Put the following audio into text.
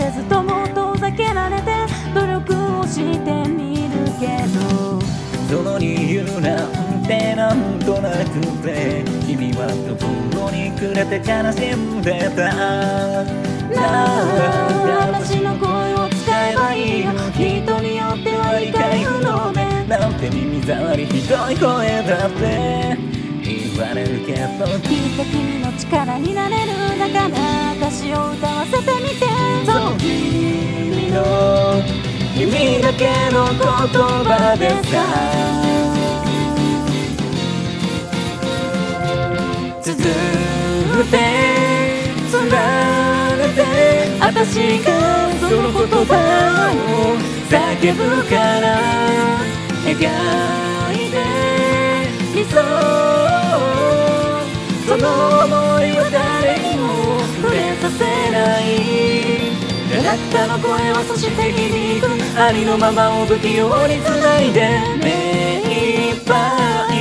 せずとも遠ざけられて努力をしてみるけど、 その理由なんてなんとなくて君は心にくれて悲しんでた。 私の声を使えばいいよ、人によっては理解不能で、 なんて耳障りひどい声だって言われるけど、 きっと君の力になれる。だから私を歌わせてみて。 そう君だけの言葉でさ、続いてつられて私がその言葉を叫ぶから描いて理想、その想いは誰にも触れさせない。キャラクターの声はそして響く、ありのままを不器用に繋いで目いっぱい